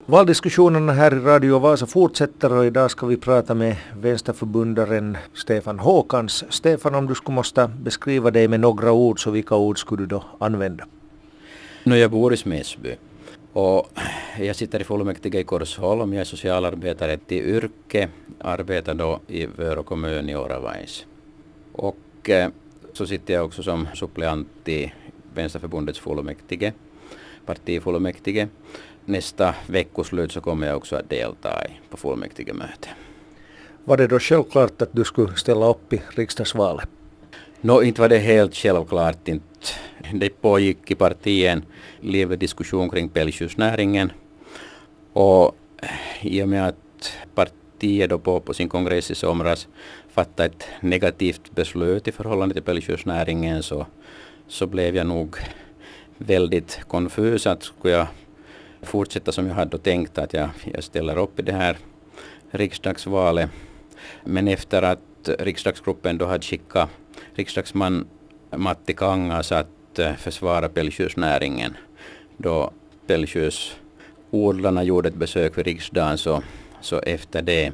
Valdiskussionerna här i Radio Vasa fortsätter och idag ska vi prata med vänsterförbundaren Stefan Håkans. Stefan, om du skulle måste beskriva dig med några ord, så vilka ord skulle du då använda? Jag bor i Smedsby och jag sitter i fullmäktige i Korsholm. Jag är socialarbetare till yrke, arbetar då i Vörå kommun i Oravais. Och så sitter jag också som suppleant i Vänsterförbundets fullmäktige, partifullmäktige. Nästa veckoslut så kommer jag också att delta på fullmäktigemöte. Var det då självklart att du skulle ställa upp i riksdagsvalet? Inte var det helt självklart. Inte. Det pågick i partien livlig diskussion kring pälsdjursnäringen. Och i och med att partiet då på sin kongress i somras fattade ett negativt beslut i förhållande till pälsdjursnäringen, så blev jag nog väldigt konfus att skulle jag fortsätta som jag hade tänkt, att jag ställer upp i det här riksdagsvalet. Men efter att riksdagsgruppen då hade skickat riksdagsman Matti Kangas att försvara pälsdjursnäringen, då pälsdjursodlarna gjorde ett besök vid riksdagen, så efter det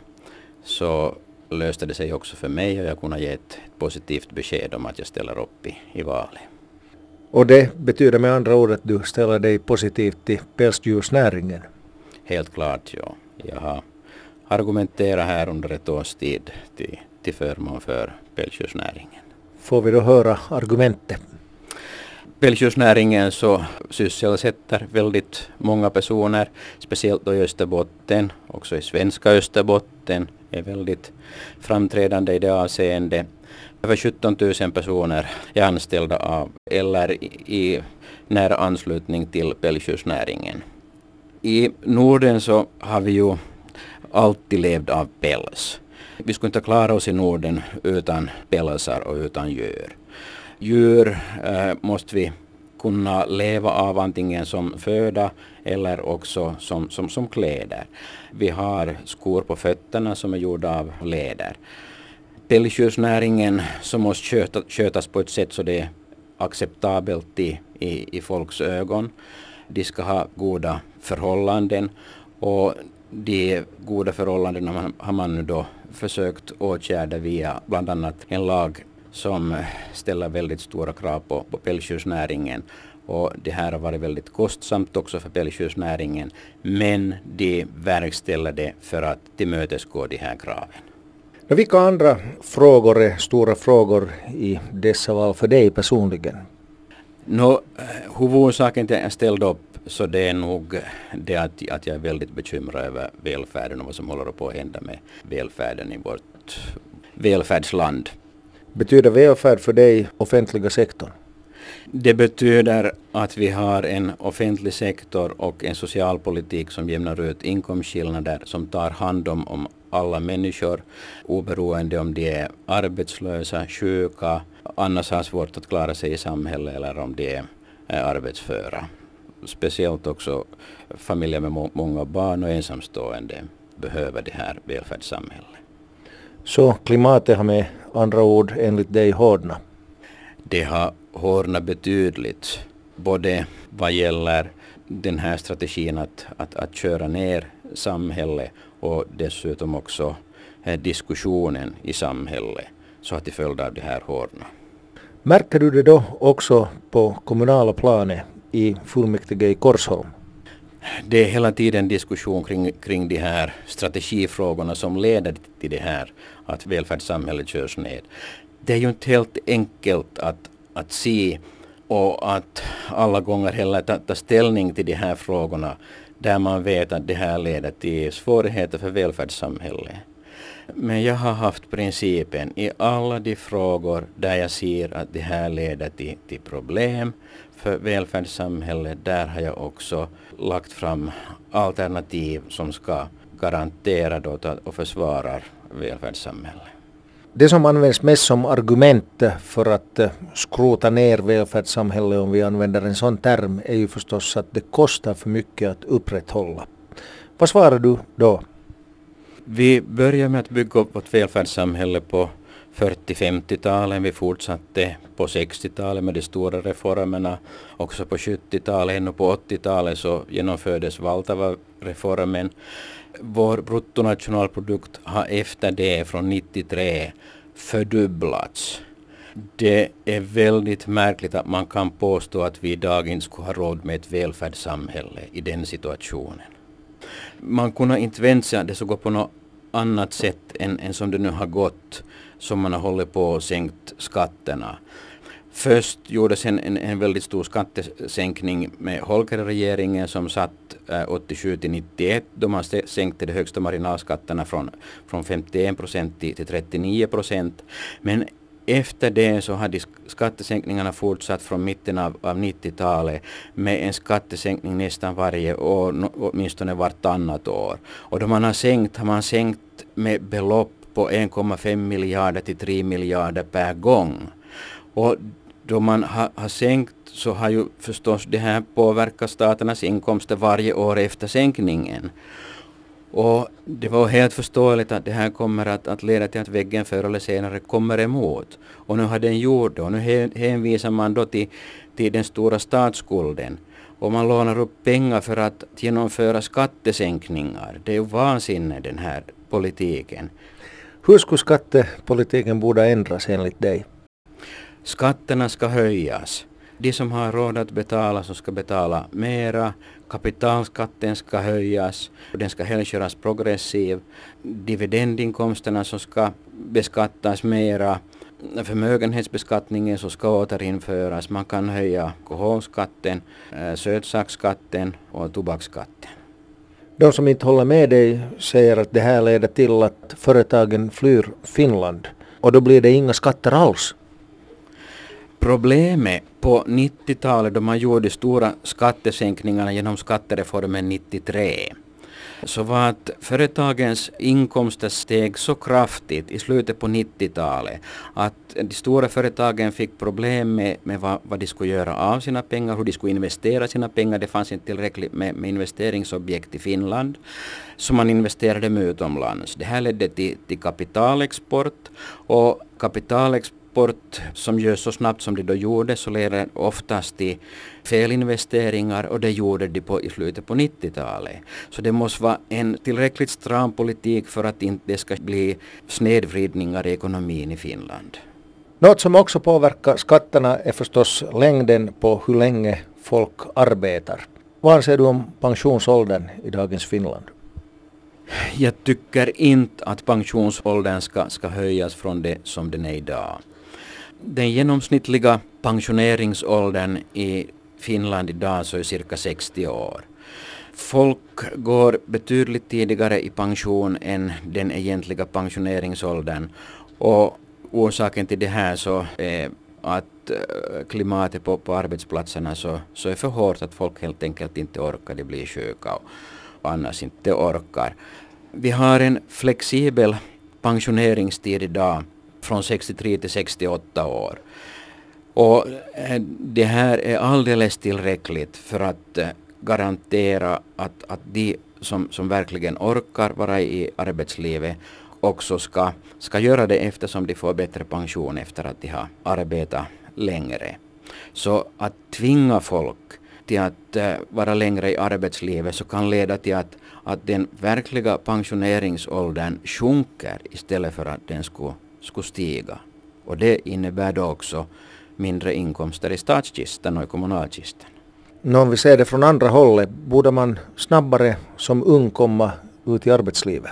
så löste det sig också för mig och jag kunde ge ett positivt besked om att jag ställer upp i valet. Och det betyder med andra ord att du ställer dig positivt till pälsdjursnäringen? Helt klart, ja. Jag har argumenterat här under ett års tid till förmån för pälsdjursnäringen. Får vi då höra argumentet? Pälsdjursnäringen så sysselsätter väldigt många personer, speciellt då i Österbotten, också i svenska Österbotten är väldigt framträdande i det avseende. Över 17 000 personer är anställda av eller i nära anslutning till pälsdjursnäringen. I Norden så har vi ju alltid levt av päls. Vi skulle inte klara oss i Norden utan pälsar och utan djur. Djur måste vi kunna leva av antingen som föda eller också som kläder. Vi har skor på fötterna som är gjorda av läder. Pälsdjursnäringen som måste skötas på ett sätt så det är acceptabelt i folks ögon. De ska ha goda förhållanden och de goda förhållandena har man nu då försökt åtgärda via bland annat en lag som ställer väldigt stora krav på pälsdjursnäringen. Och det här har varit väldigt kostsamt också för pälsdjursnäringen, men de verkställer det för att tillmötesgå de här kraven. Vilka andra frågor är stora frågor i dessa val för dig personligen? Huvudorsaken till att jag ställde upp så det är nog det att jag är väldigt bekymrad över välfärden och vad som håller på att hända med välfärden i vårt välfärdsland. Betyder välfärd för dig offentliga sektorn? Det betyder att vi har en offentlig sektor och en socialpolitik som jämnar ut inkomstskillnader, som tar hand om alla människor oberoende om de är arbetslösa, sjuka, annars har svårt att klara sig i samhället eller om de är arbetsföra. Speciellt också familjer med många barn och ensamstående behöver det här välfärdssamhället. Så klimatet har med andra ord enligt dig hårdnat? Det har hårdnat betydligt, både vad gäller den här strategin att köra ner samhället och dessutom också diskussionen i samhället, så att till följd av det här hårdnat. Märker du det då också på kommunala planet i fullmäktige i Korsholm? Det är hela tiden diskussion kring de här strategifrågorna som leder till det här att välfärdssamhället körs ned. Det är ju inte helt enkelt att se och att alla gånger heller ta ställning till de här frågorna där man vet att det här leder till svårigheter för välfärdssamhället. Men jag har haft principen i alla de frågor där jag ser att det här leder till problem för välfärdssamhället. Där har jag också lagt fram alternativ som ska garantera och försvara välfärdssamhället. Det som används mest som argument för att skrota ner välfärdssamhället, om vi använder en sån term, är ju förstås att det kostar för mycket att upprätthålla. Vad svarar du då? Vi börjar med att bygga upp vårt välfärdssamhälle på 40-50-talet, vi fortsatte på 60-talet med de stora reformerna, också på 70-talet och på 80-talet så genomfördes Valtava-reformen. Vår bruttonationalprodukt har efter det från 93 fördubblats. Det är väldigt märkligt att man kan påstå att vi idag inte skulle ha råd med ett välfärdssamhälle i den situationen. Man kunde inte vänta sig att det skulle gå på något annat sätt än som det nu har gått, som man har hållit på och sänkt skatterna. Först gjordes en väldigt stor skattesänkning med Holkeri-regeringen som satt 87-91 då man sänkte de högsta marginalskatterna från 51% till 39%. Men efter det så hade skattesänkningarna fortsatt från mitten av 90-talet med en skattesänkning nästan varje år, åtminstone vartannat år. Och då man har sänkt med belopp på 1,5 miljarder till 3 miljarder per gång. Och då man har sänkt så har ju förstås det här påverkat staternas inkomster varje år efter sänkningen. Och det var helt förståeligt att det här kommer att leda till att väggen förr eller senare kommer emot. Och nu har den gjort det. Och nu hänvisar man då till den stora statsskulden. Och man lånar upp pengar för att genomföra skattesänkningar. Det är ju vansinne den här politiken. Hur skulle skattepolitiken borde ändras enligt dig? Skatterna ska höjas. De som har råd att betala så ska betala mera. Kapitalskatten ska höjas. Den ska helst göras progressiv. Dividendinkomsterna som ska beskattas mera. Förmögenhetsbeskattningen så ska återinföras. Man kan höja alkoholskatten, sötsaksskatten och tobaksskatten. De som inte håller med dig säger att det här leder till att företagen flyr Finland. Och då blir det inga skatter alls. Problemet på 90-talet då man gjorde stora skattesänkningarna genom skattereformen 93 så var att företagens inkomster steg så kraftigt i slutet på 90-talet att de stora företagen fick problem med vad de skulle göra av sina pengar, hur de skulle investera sina pengar. Det fanns inte tillräckligt med investeringsobjekt i Finland så man investerade med utomlands. Det här ledde till kapitalexport och kapitalexport som görs så snabbt som det då gjorde så leder oftast till felinvesteringar och det gjorde de i slutet på 90-talet. Så det måste vara en tillräckligt stram politik för att inte det ska bli snedvridningar i ekonomin i Finland. Något som också påverkar skatterna är förstås längden på hur länge folk arbetar. Vad anser du om pensionsåldern i dagens Finland? Jag tycker inte att pensionsåldern ska höjas från det som den är idag. Den genomsnittliga pensioneringsåldern i Finland idag så är cirka 60 år. Folk går betydligt tidigare i pension än den egentliga pensioneringsåldern. Och orsaken till det här så är att klimatet på arbetsplatserna så är för hårt att folk helt enkelt inte orkar, de blir sjuka och annars inte orkar. Vi har en flexibel pensioneringstid idag från 63 till 68 år. Och det här är alldeles tillräckligt för att garantera att de som verkligen orkar vara i arbetslivet också ska göra det eftersom de får bättre pension efter att de har arbetat längre. Så att tvinga folk till att vara längre i arbetslivet så kan leda till att den verkliga pensioneringsåldern sjunker istället för att den skulle stiga. Och det innebär då också mindre inkomster i statskistan och i kommunalkistan. Om vi ser det från andra hållet, borde man snabbare som ung komma ut i arbetslivet?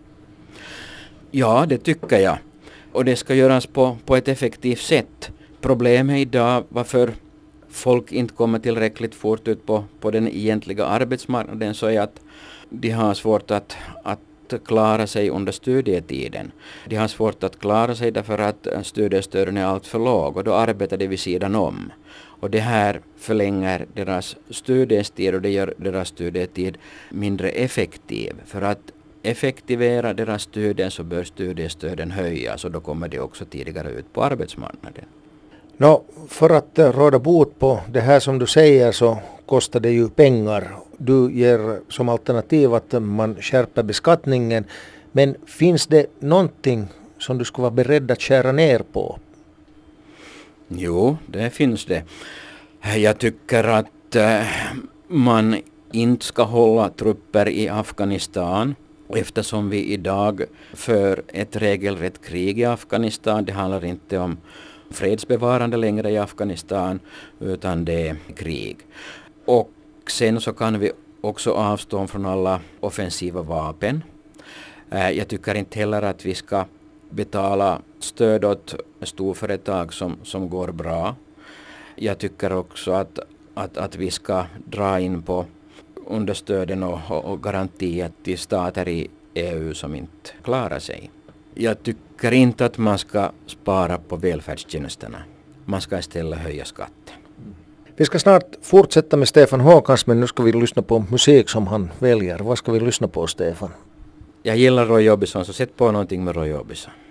Ja, det tycker jag. Och det ska göras på ett effektivt sätt. Problemet idag varför folk inte kommer tillräckligt fort ut på den egentliga arbetsmarknaden så är att de har svårt att klara sig under studietiden. De har svårt att klara sig därför att studiestöden är allt för låg och då arbetar de vid sidan om. Och det här förlänger deras studietid och det gör deras studietid mindre effektiv. För att effektivera deras studier så bör studiestöden höjas och då kommer de också tidigare ut på arbetsmarknaden. För att råda bot på det här som du säger så kostar det ju pengar. Du ger som alternativ att man skärper beskattningen. Men finns det någonting som du skulle vara beredd att skära ner på? Jo, det finns det. Jag tycker att man inte ska hålla trupper i Afghanistan eftersom vi idag för ett regelrätt krig i Afghanistan. Det handlar inte om fredsbevarande längre i Afghanistan utan det är krig. Och sen så kan vi också avstå från alla offensiva vapen. Jag tycker inte heller att vi ska betala stöd åt storföretag som går bra. Jag tycker också att vi ska dra in på understöden och garantier till stater i EU som inte klarar sig. Jag tycker inte att man ska spara på välfärdstjänsterna. Man ska istället höja skatten. Vi ska snart fortsätta med Stefan Håkans, men nu ska vi lyssna på musik som han väljer. Vad ska vi lyssna på, Stefan? Jag gillar Roy Orbison, så sätt på någonting med Roy Orbison.